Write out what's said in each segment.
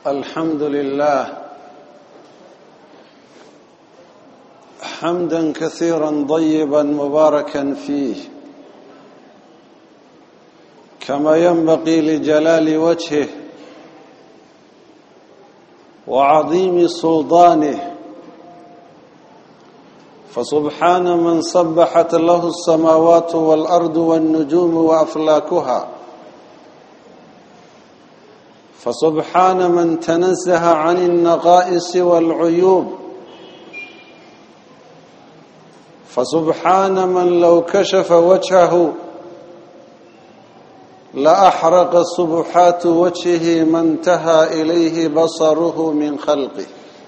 الحمد لله حمدا كثيرا طيبا مباركا فيه كما ينبغي لجلال وجهه وعظيم سلطانه فسبحان من سبحت له السماوات والأرض والنجوم وأفلاكها فسبحان من تنزه عن النقائص والعيوب فسبحان من لو كشف وجهه لأحرق سبحات وجهه ما انتهى إليه بصره من خلقه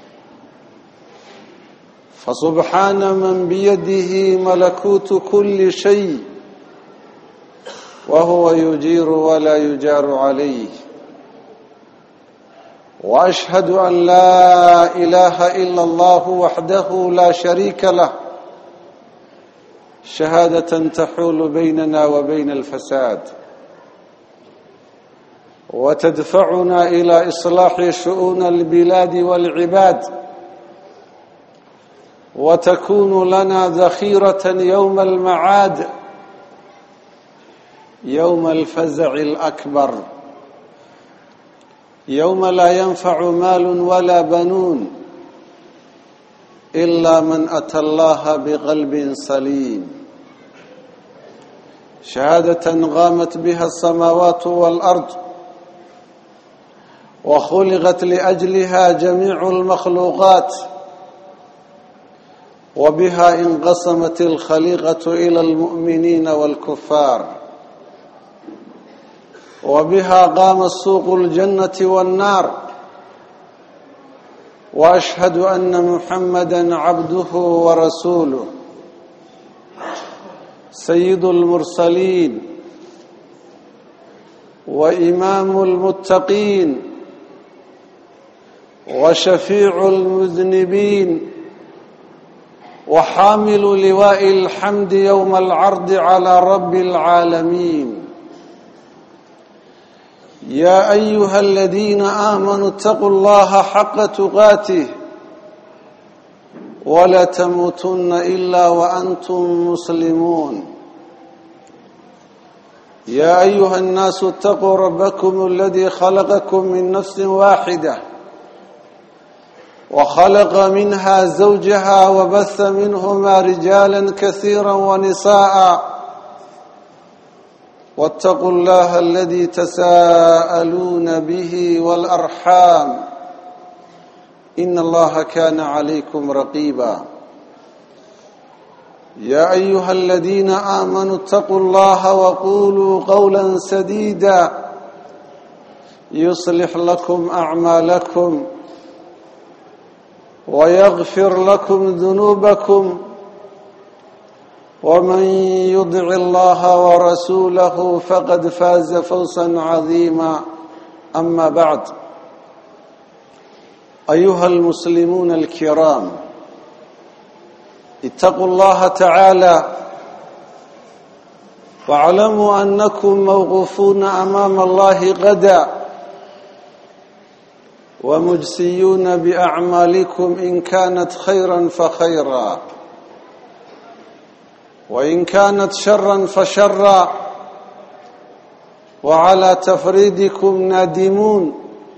فسبحان من بيده ملكوت كل شيء وهو يجير ولا يجار عليه وأشهد أن لا إله إلا الله وحده لا شريك له شهادة تحول بيننا وبين الفساد وتدفعنا إلى إصلاح شؤون البلاد والعباد وتكون لنا ذخيرة يوم المعاد يوم الفزع الأكبر يوم لا ينفع مال ولا بنون إلا من أتى الله بقلب سليم شهادة غامت بها السماوات والأرض وخلقت لأجلها جميع المخلوقات وبها انقسمت الخليقة إلى المؤمنين والكفار وبها قام سوق الجنة والنار وأشهد أن محمدًا عبده ورسوله سيد المرسلين وإمام المتقين وشفيع المذنبين وحامل لواء الحمد يوم العرض على رب العالمين يا أيها الذين آمنوا اتقوا الله حق تقاته ولا تموتن إلا وأنتم مسلمون يا أيها الناس اتقوا ربكم الذي خلقكم من نفس واحدة وخلق منها زوجها وبث منهما رجالا كثيرا ونساء واتقوا الله الذي تساءلون به والأرحام إن الله كان عليكم رقيبا يا أيها الذين آمنوا اتقوا الله وقولوا قولا سديدا يصلح لكم أعمالكم ويغفر لكم ذنوبكم ومن يطع الله ورسوله فقد فاز فوزا عظيما أما بعد أيها المسلمون الكرام اتقوا الله تعالى واعلموا أنكم موقوفون أمام الله غدا ومجزيون بأعمالكم إن كانت خيرا فخيرا وإن كانت شرا فشرا وعلى تفريدكم نادمون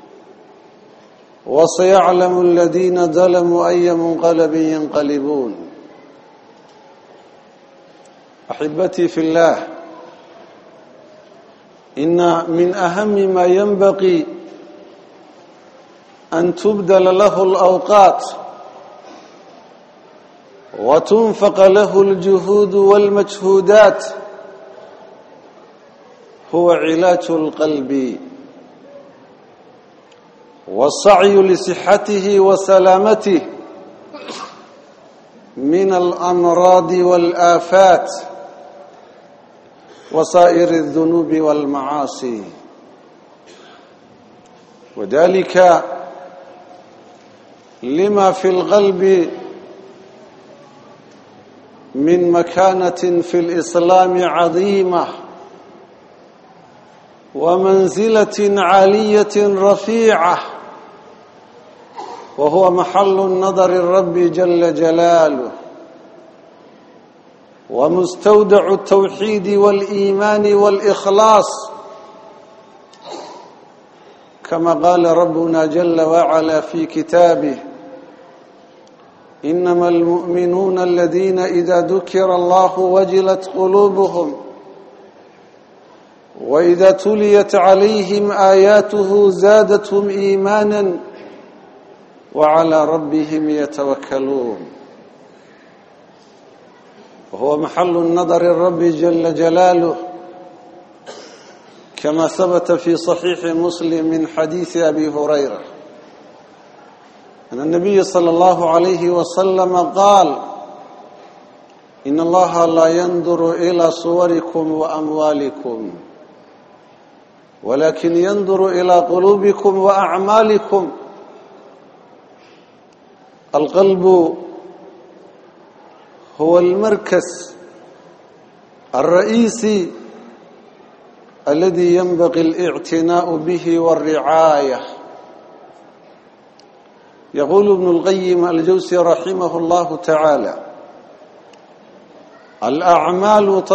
وسيعلم الذين ظلموا أي منقلب ينقلبون أحبتي في الله إن من أهم ما ينبغي أن تبذل له الأوقات وتنفق له الجهود والمجهودات هو علاج القلب والسعي لصحته وسلامته من الأمراض والآفات وسائر الذنوب والمعاصي وذلك لما في القلب من مكانة في الإسلام عظيمة ومنزلة عالية رفيعة وهو محل النظر الرب جل جلاله ومستودع التوحيد والإيمان والإخلاص، كما قال ربنا جل وعلا في كتابه: إنما المؤمنون الذين إذا ذكر الله وجلت قلوبهم وإذا تليت عليهم آياته زادتهم إيمانا وعلى ربهم يتوكلون. وهو محل النظر الرب جل جلاله، كما ثبت في صحيح مسلم من حديث أبي هريرة أن النبي صلى الله عليه وسلم قال: إن الله لا ينظر إلى صوركم وأموالكم ولكن ينظر إلى قلوبكم وأعمالكم. القلب هو المركز الرئيسي الذي ينبغي الاعتناء به والرعاية. يقول ابن القيم الجوزي رحمه الله تعالى: الأعمال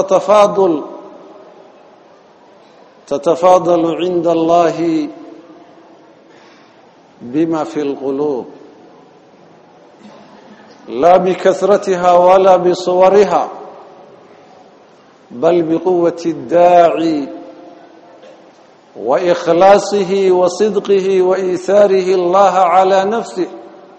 تتفاضل عند الله بما في القلوب، لا بكثرتها ولا بصورها، بل بقوة الداعي وإخلاصه وصدقه وإيثاره الله على نفسه.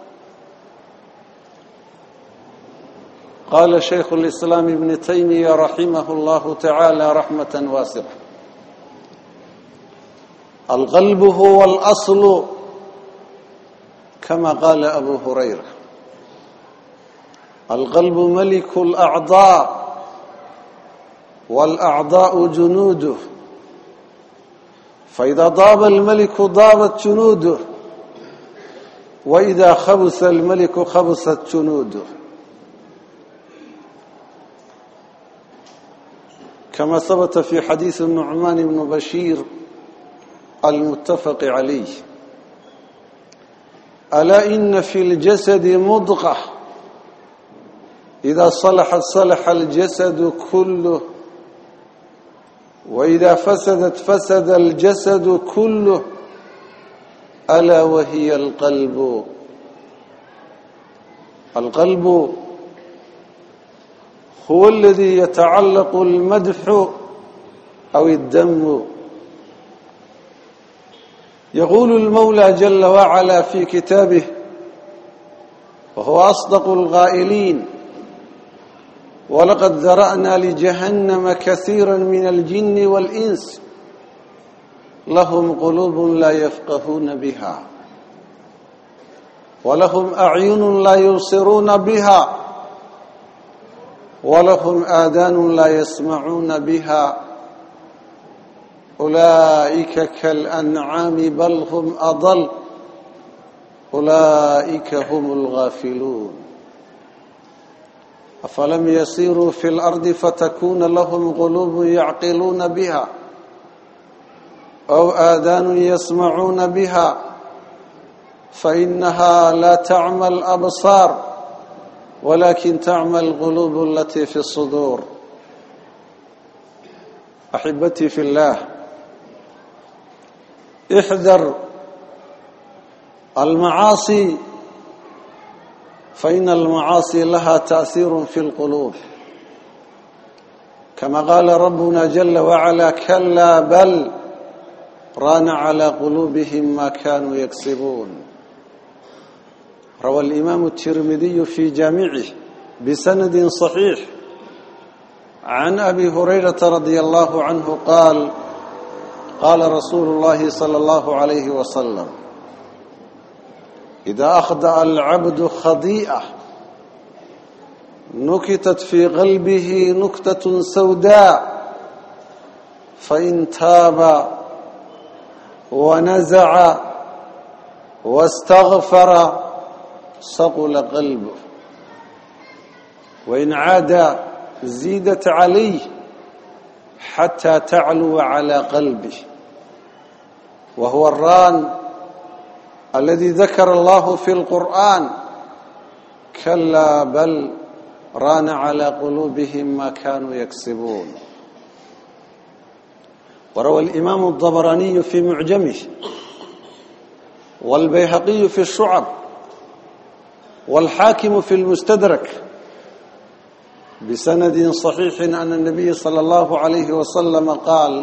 قال شيخ الإسلام ابن تيمية رحمه الله تعالى رحمة واسعة: القلب هو الأصل، كما قال أبو هريرة: القلب ملك الأعضاء والأعضاء جنوده، فإذا ضاب الملك ضابت جنوده، وإذا خبث الملك خبثت جنوده. كما ثبت في حديث النعمان بن بشير المتفق عليه: ألا إن في الجسد مضغة إذا صلحت صلح الجسد كله وإذا فسدت فسد الجسد كله ألا وهي القلب. القلب هو الذي يتعلق المدح أو الذم. يقول المولى جل وعلا في كتابه وهو أصدق القائلين: ولقد ذرأنا لجهنم كثيرا من الجن والإنس لهم قلوب لا يفقهون بها ولهم أعين لا يبصرون بها ولهم آذان لا يسمعون بها أولئك كالأنعام بل هم أضل أولئك هم الغافلون. أفلم يسيروا في الأرض فتكون لهم قلوب يعقلون بها أو آذان يسمعون بها فإنها لا تعمى الأبصار ولكن تعمى القلوب التي في الصدور. أحبتي في الله، احذر المعاصي، فإن المعاصي لها تأثير في القلوب، كما قال ربنا جل وعلا: كلا بل ران على قلوبهم ما كانوا يكسبون. روى الإمام الترمذي في جامعه بسند صحيح عن أبي هريرة رضي الله عنه قال: قال رسول الله صلى الله عليه وسلم: إذا أخطأ العبد خطيئة نكتت في قلبه نكتة سوداء فإن تاب ونزع واستغفر صقل قلبه وإن عاد زيدت عليه حتى تعلو على قلبه. وهو الران الذي ذكر الله في القرآن كلا بل ران على قلوبهم ما كانوا يكسبون. وروى الإمام الطبراني في معجمه والبيهقي في الشعب والحاكم في المستدرك بسند صحيح أن النبي صلى الله عليه وسلم قال: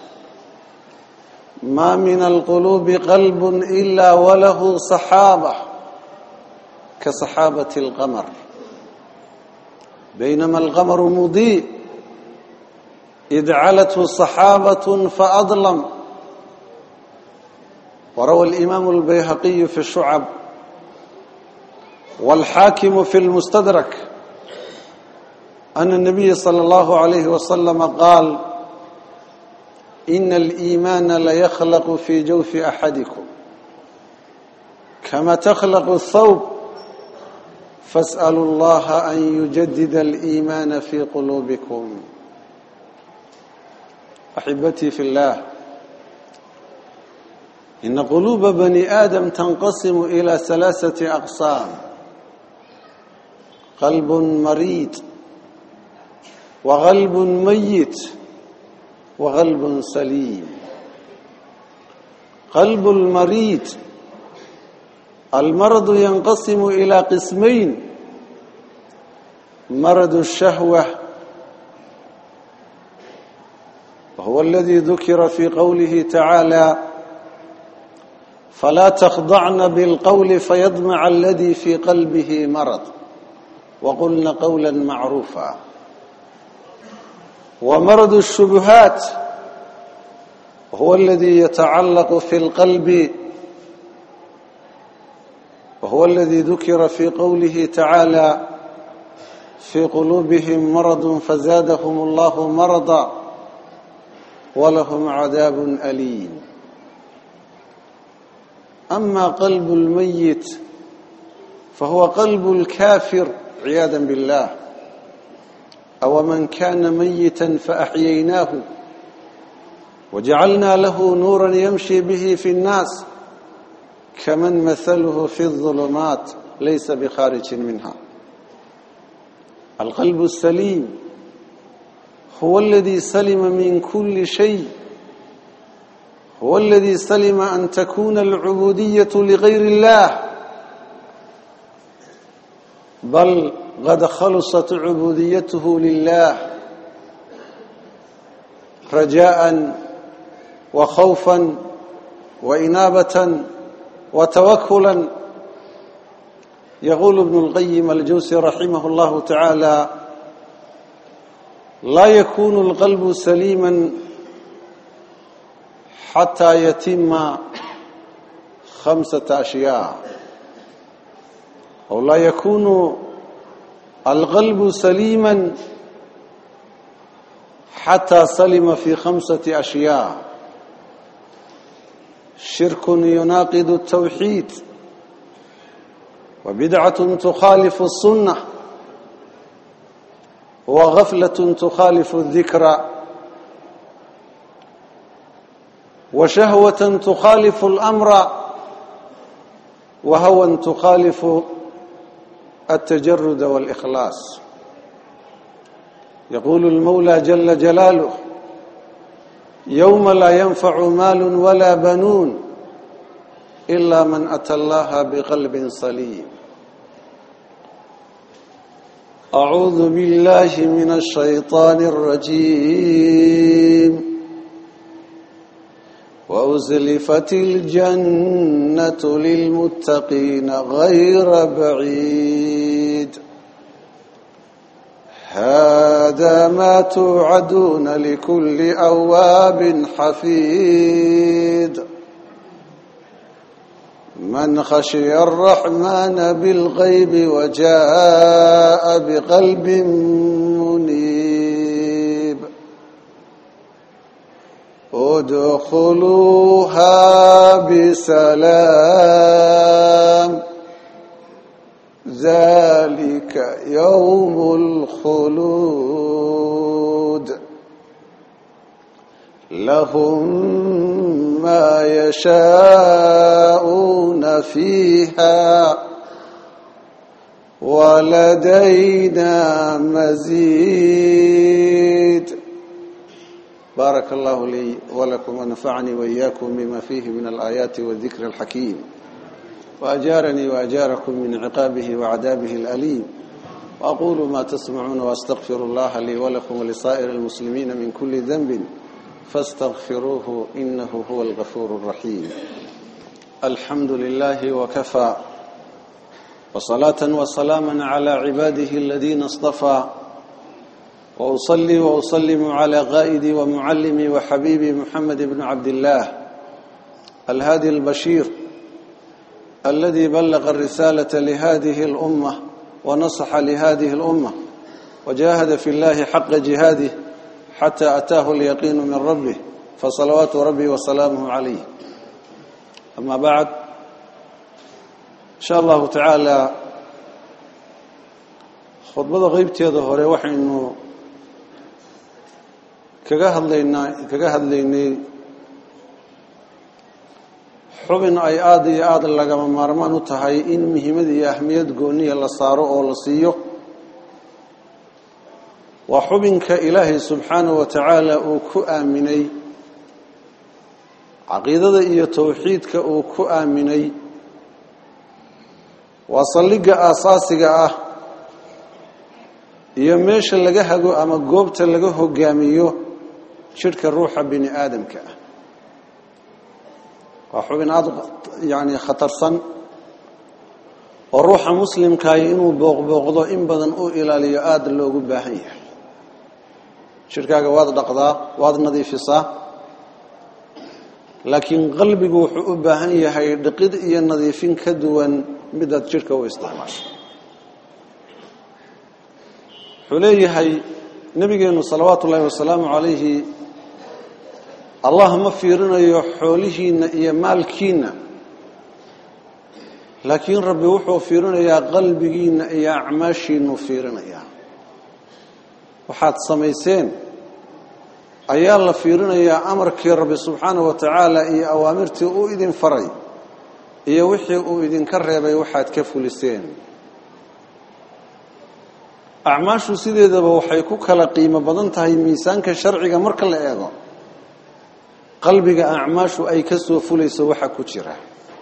ما من القلوب قلب إلا وله سحابة كسحابة القمر بينما القمر مضيء إذ علته سحابة فأظلم. وروى الإمام البيهقي في الشعب والحاكم في المستدرك أن النبي صلى الله عليه وسلم قال: إن الإيمان ليخلق في جوف أحدكم كما تخلق الثوب فاسألوا الله أن يجدد الإيمان في قلوبكم. أحبتي في الله، إن قلوب بني آدم تنقسم إلى 3 أقسام: قلب مريض، وقلب ميت، وقلب سليم. قلب المريض، المرض ينقسم إلى قسمين: مرض الشهوة وهو الذي ذكر في قوله تعالى: فلا تخضعن بالقول فيطمع الذي في قلبه مرض وقلن قولا معروفا. ومرض الشبهات وهو الذي يتعلق في القلب وهو الذي ذكر في قوله تعالى: في قلوبهم مرض فزادهم الله مرضا ولهم عذاب أليم. أما قلب الميت فهو قلب الكافر عياذا بالله. أو من كان ميتا فأحييناه وجعلنا له نورا يمشي به في الناس كمن مثله في الظلمات ليس بخارج منها. القلب السليم هو الذي سلم من كل شيء، هو الذي سلم أن تكون العبودية لغير الله، بل قد خلصت عبوديته لله رجاء وخوفا وإنابة وتوكلا. يقول ابن القيم الجوزي رحمه الله تعالى: لا يكون القلب سليما حتى يتم 5 أشياء، أو لا يكون القلب سليما حتى سلم في 5 أشياء: شرك يناقض التوحيد، وبدعة تخالف السنة، وغفلة تخالف الذكر، وشهوة تخالف الأمر، وهوى تخالف التجرد والإخلاص. يقول المولى جل جلاله: يوم لا ينفع مال ولا بنون إلا من أتى الله بقلب سليم. أعوذ بالله من الشيطان الرجيم. وأزلفت الجنة للمتقين غير بعيد هذا ما توعدون لكل أواب حفيظ من خشي الرحمن بالغيب وجاء بقلب منيب ادخلوها بسلام ذلك يوم الخلود لهم ما يشاءون فيها ولدينا مزيد. بارك الله لي ولكم ونفعني وإياكم بما فيه من الآيات والذكر الحكيم، وأجارني وأجاركم من عقابه وعذابه الأليم. وأقول ما تسمعون وأستغفر الله لي ولكم ولسائر المسلمين من كل ذنب فاستغفروه إنه هو الغفور الرحيم. الحمد لله وكفى، وصلاة وسلاما على عباده الذين اصطفى، وأصلي وأسلم على قائدي ومعلمي وحبيبي محمد بن عبد الله الهادي البشير الذي بلغ الرسالة لهذه الأمة ونصح لهذه الأمة وجاهد في الله حق جهاده حتى أتاه اليقين من ربه، فصلوات ربي وسلامه عليه. أما بعد، إن شاء الله تعالى خطبة غيبتي هذا هو وحي إنه kaga hadlaynay xubin ay aad iyo aad lagama maarmaan u tahay in muhiimad iyo ahmiyad gooniya la saaro oo la siiyo. waa xubinka ilaahay subxaanahu wa tacaala uu ku aaminay caqiidada iyo tawxiidka uu ku aaminay. waa saldhigga aasaasiga ah iyo meesha laga hago ama goobta laga hogaamiyo jidhka ruuxa bini aadamka ah. waa xubin aad khatarsan oo ruuxa muslimkaay inuu booqbooqdo in badan u ilaaliyo aad loogu baahan yahay. jidhkaaga waad dhaqdaa, waad nadiifisaa, laakiin qalbigu wuxuu u baahan yahay dhaqid iyo nadiifin ka duwan midaad jidhka u isticmaasho. wuxuu leeyahay nabigeenu salawaatu ullaahi wasalaamu calayhi, allah ma fiirinayo xoolihiinna iyo maalkiinna, laakiin rabbi wuxuu fiirinayaa qalbigiinna iyo acmaashiinnu fiirinayaa. waxaad samayseen ayaa la fiirinayaa, amarkii rabbi subxaanahu wa tacaala iyo awaamirtii uu idin faray iyo wixii uu idinka reebay waxaad ka fuliseen. acmaashu sideedaba waxay ku kala qiimo badan tahay miisaanka sharciga marka la eego. qalbiga acmaashu ay ka soo fulayso waxa ku jira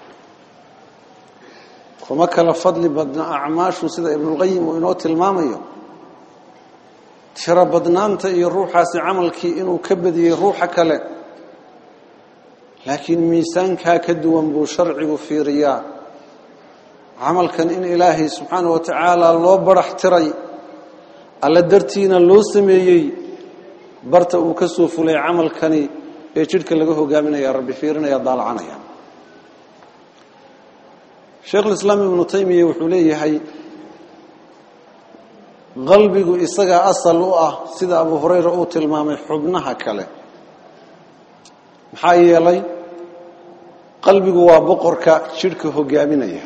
kuma kala fadli badna acmaashu sida ibnulqayim uu inoo tilmaamayo. tiro badnaanta iyo ruuxaasi camalkii inuu ka badiyey ruuxa kale, laakiin miisaankaa ka duwan buu sharcigu fiiriyaa. camalkan in ilaahay subxaanahu wa tacaala loo barax tiray, alla dartiina loo sameeyey, barta uu ka soo fulay camalkani ee jidhka laga hogaaminaya rabbi fiirinaya, daalacanaya. sheekhulislaam ibnu taymiya wuxuu leeyahay qalbigu isagaa asal u ah, sida abu hurayra uu tilmaamay, xubnaha kale. maxaa yeelay qalbigu waa boqorka jidhka hogaaminaya.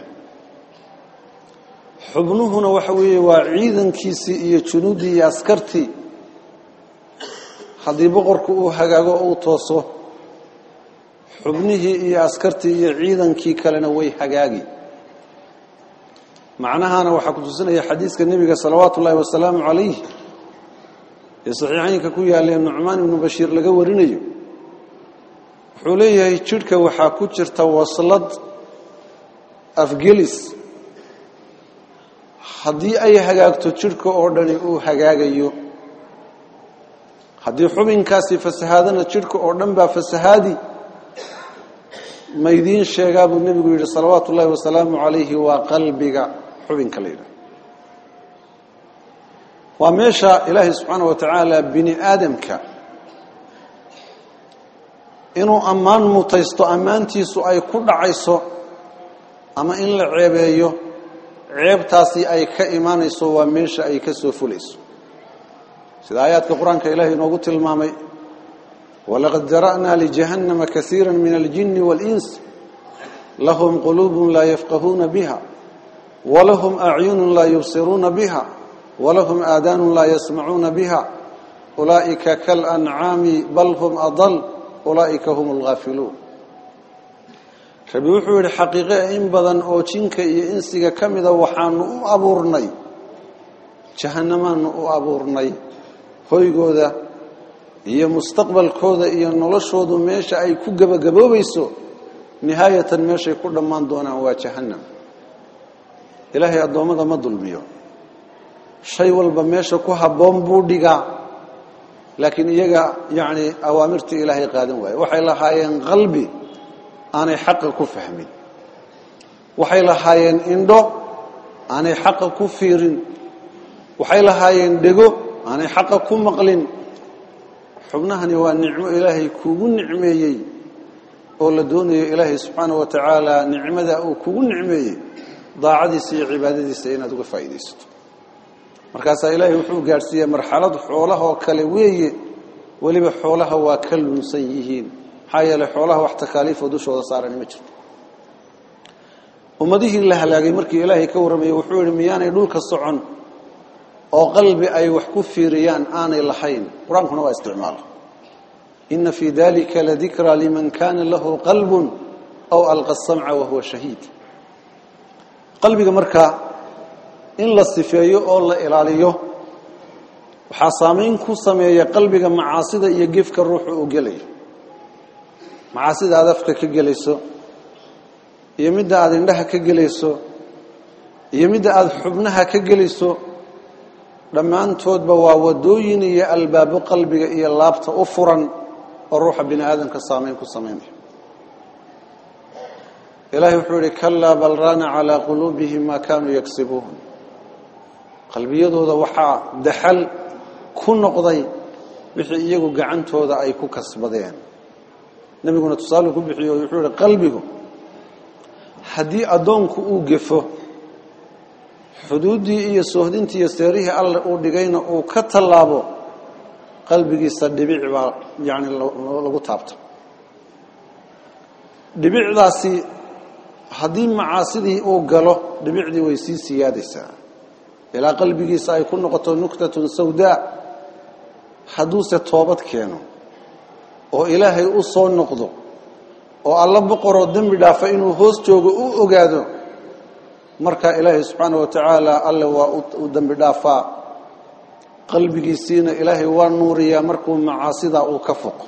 xubnuhuna waxa weeye waa ciidankiisii iyo junuuddii iyo askartii. haddii boqorku uu hagaago o uu tooso, xubnihii iyo askartii iyo ciidankii kalena way hagaagi. macnahana waxaa ku tusinaya xadiiska nebiga salawaatu ullaahi wasalaamu calayh ee saxiixaynka ku yaalee nucmaan ibnu bashiir laga warinayo. wuxuu leeyahay jidhka waxaa ku jirta waslad afgelis. haddii ay hagaagto jidhka oo dhani uu hagaagayo. haddii xubinkaasi fasahaadana jidhka oo dhan baa fasahaadi. ma idiin sheegaa buu nebigu yidhi salawaatu ullaahi wasalaamu calayhi, waa qalbiga xubinka la yidhaha. waa meesha ilaahay subxaanahu wa tacaala bini aadamka inuu ammaan mutaysto, ammaantiisu ay ku dhacayso, ama in la ceebeeyo ceebtaasi ay ka imaanayso. waa meesha ay ka soo fulayso, sida aayaadka qur-aanka ilaahay inoogu tilmaamay: walaqad zara'naa lijahannama kasiira min aljinni waاlins lahum quluubun laa yafqahuuna biha walahum acyunun laa yubsiruuna biha walahum aadaanun laa yasmacuuna biha ulaa'ika kalancaami bal hum adal ulaa'ika hum alghaafiluun. rabbi wuxuu yiri xaqiiqo in badan oo jinka iyo insiga kamida waxaanu u abuurnay jahannamaanu u abuurnay hoygooda iyo mustaqbalkooda iyo noloshoodu meesha ay ku gabagaboobayso nihaayatan meesha ay ku dhamaan doonaan waa jahannam ilaahay adoomada ma dulmiyo shay walba meesha ku haboon buu dhigaa laakiin iyaga yaani awaamirtii ilaahay qaadan waay waxay lahaayeen qalbi aanay xaq ku fahmin waxay lahaayeen indho aanay xaq ku fiirin waxay lahaayeen dhego aanay xaq ku maqlin xubnahani waa nicmo ilaahay kugu nicmeeyay oo la doonayo ilaahay subhanahu wa ta'ala nicmada uu kugu nicmeeyay daacadiisa iyo cibaadadiisa inaad uga faa'iideysato markaas ilaahay wuxuu gaarsiiyay marxalad xoolaha oo kale weeye waliba xoolaha waa ka lunsan yihiin hay'ala xoolaha wax takaaliif dushooda saaran ma jirto ummadihi la halaagay markii ilaahay ka waramay wuxuu yiri miyaanay dhulka socon oo qalbi ay wax ku fiiriyaan aanay lahayn quraankuna waa isticmaal inna fi dhalika la dhikra liman kana lahu qalbun aw alqa as-sam'a wa huwa shahid qalbiga marka in la sifeeyo oo la ilaaliyo waxa saameyn ku sameeya qalbiga macaasida iyo gifka ruuxu u galay macaasida adafka ka galayso iyo midda aad indhaha ka galayso iyo midda aad xubnaha ka galayso dhamaantoodba waa wadooyin iyo albaabo qalbiga iyo laabta u furan oo ruuxa bini aadamka saameyn ku sameeyo ilaahi wuxuu yiri kalla bal rana ala qulubihim ma kanu yaksibun qalbiyadooda waxa daxal ku noqday wixii iyagu gacantooda ay ku kasbadeen nabiguna tusaale ku bixiyo wuxuu yiri qalbigu hadii adoonku uu gafo xuduudii iyo soohdintii iyo seerihi alla uu dhigayna uu ka talaabo qalbigiisa dhibic baa yaani lagu taabto dhibicdaasi hadii macaasidii uu galo dhibicdii way sii siyaadaysaa ila qalbigiisa ay ku noqoto nuktatun sawda haduuse toobad keeno oo ilaahay u soo noqdo oo alla boqoro dambi dhaafa inuu hoos joogo u ogaado marka ilaahay subhanahu wa ta'ala alla waa u dambi dhaafa qalbigiisina ilaahay waa nuuriya markuu macaasida uu ka foqo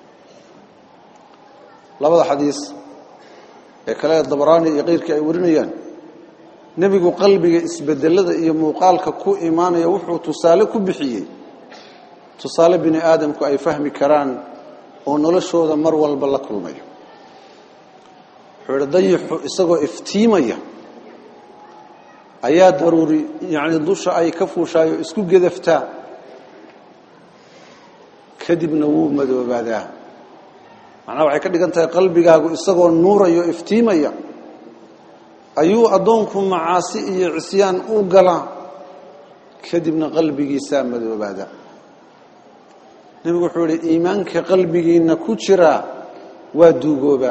labada xadiis ee kale dabrani iyo qeyrka ay warinayaan nabigu qalbiga isbedelada iyo muuqaalka ku iimaanaya wuxuu tusaale ku bixiyay tusaale bini aadamku ay fahmi karaan oo noloshooda mar walba la kulmayo xurdayxu isagoo iftiimaya ayaa daruuri yaani dusha ay ka fuushaayo isku gedaftaa kadibna wuu madoobadaa macnaheedu waxay ka dhigan tahay qalbigaagu isagoo nuurayo iftiimaya ayuu adoonku macaasi iyo cisyaan u gala kadibna qalbigiisa madoobaada nabigu wuxuu yiri iimaanka qalbigiina ku jira waa duugooba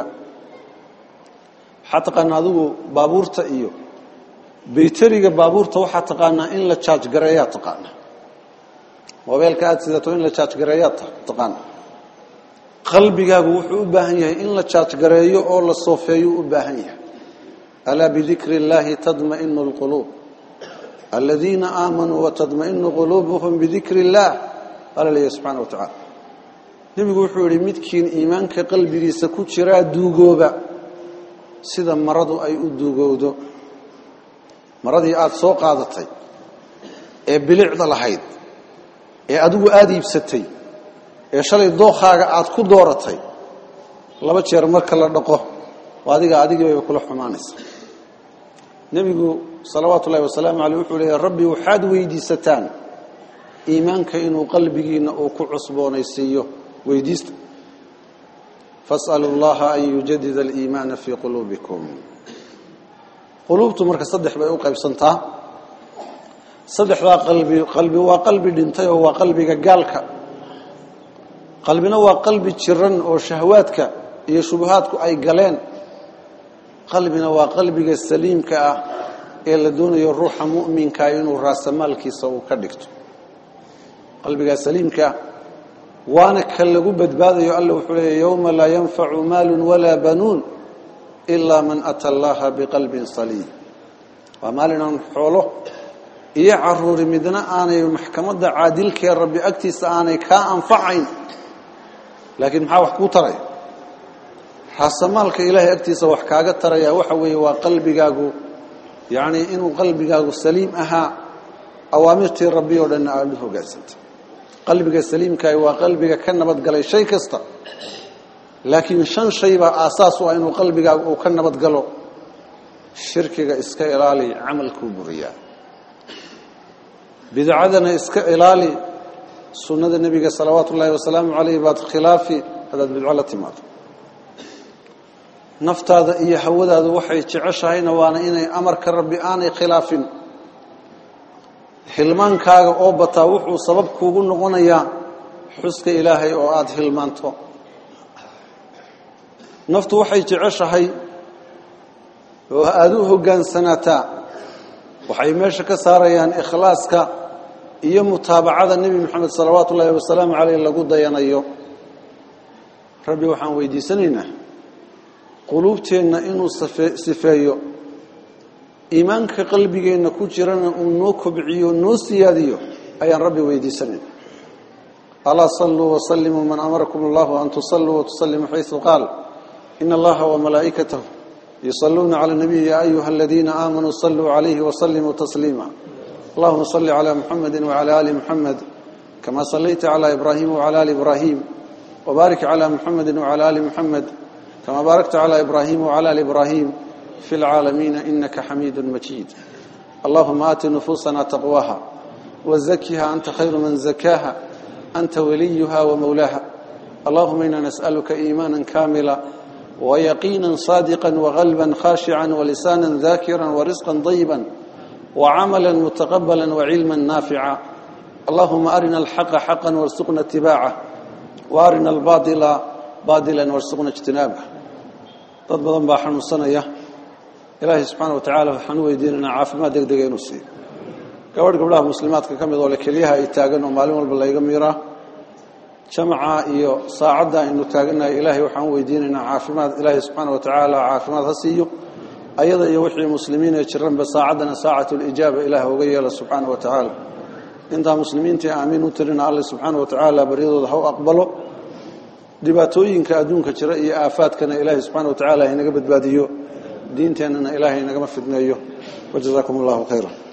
hatta qanaadu baabuurta iyo baytariga baabuurta waxa taqaana in la charge gareeyo taqaana mobilka aad sidato in la charge gareeyo taqaana qalbigaagu wuxuu u baahan yahay in la charge gareeyo oo la soofeeyo u baahan yahay ala bi dhikrillahi tadma'innu alqulub alladhina amanu wa tadma'innu qulubuhum bi dhikrillah qala li subhanahu wa ta'ala nabigu wuxuu yiri midkiin iimaanka qalbigiisa ku jira duugooba sida maradu ay u duugowdo maradii aad soo qaadatay ee bilicda lahayd ee adigu aad iibsatay ee shalay dookhaaga aad ku dooratay laba jeer marka la dhaqo adiga way kula xumaanaysaa nabigu sallallahu alayhi wasallam wuxuu leeyahay rabbi waxaad weydiisataan iimaanka inuu qalbigiina uu ku cusboonaysiiyo weydiista fas'alullaha an yujaddida al-iimaan fi qulubikum qulubtu marka saddex bay u qaybsantaa saddexda qalbi waa qalbi dhintay oo waa qalbiga gaalka qalbina waa qalbi jiran oo shahwaadka iyo shubahaadku ay galeen qalbina waa qalbiga saliimka ah ee la doonayo ruuxa mu'minka inuu raasamaalkiisa uu ka dhigto qalbiga saliimka waana ka lagu badbaadayo Allah wuxuu leeyahay yawma la yanfa'u maalun wala banuun إلا من أتى الله بقلب سليم وما لنا نحوله إيا عرور مدنا آني محكمة عادل كي ربي أكتس آني كأنفعين لكن محاوح كو ترى حسمالك إلهي أكتس وحكاقة ترى يا وحوي وقلبي قاقو يعني إنه قلبي قاقو سليم أها أوامرتي ربي ولن أعلمه قاسد قلبك سليم كاي وقلبك كنبت قلي شيء كستا لكن شن شيء أساسه إنه قلبك وكنبت قلو شركك إسكا إلالي عمل كبرية بدعادنا إسكا إلالي سنة النبي صلوات الله وسلامه عليه بعد خلافي هذا بالعلة مات نفط هذا إيه حود هذا وحي تعشهين وانا إني أمر كربي آني خلاف حلمان كاغ أو بطاوح وسبب كوغن غنيا حسك إلهي أو آد حلمانتو نفط وحي تعشهين وهذوه كان سنتا وحي ماشي كساريان إخلاصك إيه متابعة النبي محمد صلوات الله وسلامه عليه لقد ديانيو ربي وحان ويدي سنينه قلوبتنا إنه سفايو إيمانك قلبك إنه كجرنا ونوك بعيو نوسياديو أيان ربي ويدي سنين ألا صلوا وسلموا من أمركم الله أن تصلوا وتسلموا حيث قال إن الله وملائكته يصلون على النبي يا أيها الذين آمنوا صلوا عليه وسلموا تسليما اللهم صل على محمد وعلى آل محمد كما صليت على إبراهيم وعلى آل إبراهيم وبارك على محمد وعلى آل محمد كما باركت على إبراهيم وعلى آل إبراهيم في العالمين إنك حميد مجيد اللهم آت نفوسنا تقواها وزكها أنت خير من زكاها أنت وليها ومولاها اللهم إنا نسألك إيمانا كاملا ويقينا صادقا وغلبا خاشعا ولسانا ذاكرا ورزقا طيبا وعملا متقبلا وعلما نافعا اللهم أرنا الحق حقا وارزقنا اتباعه وأرنا الباطل باطلا وارزقنا اجتنابه تضبطا باحن الصنية إلهي سبحانه وتعالى وحنو يديننا عافما دقدقين وسي قبل قبلها مسلمات كم يضول كليها يتاقن ومعلوم بالله ميرا جمعا إيو صاعدا إنه تاقنا إلهي وحنو يديننا عافما إلهي سبحانه وتعالى عافما هسيو أيضا يوحي المسلمين يتشرن بصاعدنا ساعة الإجابة إله وغير سبحانه وتعالى إنت مسلمين تأمين وترنا الله سبحانه وتعالى بريضه هو أقبله dhibaatooyinka adduunka jira iyo aafaadkana Ilaahay subhanahu wa ta'ala inaga badbaadiyo diinteena Ilaahay inaga ma fidneeyo wajazaakumullahu khayran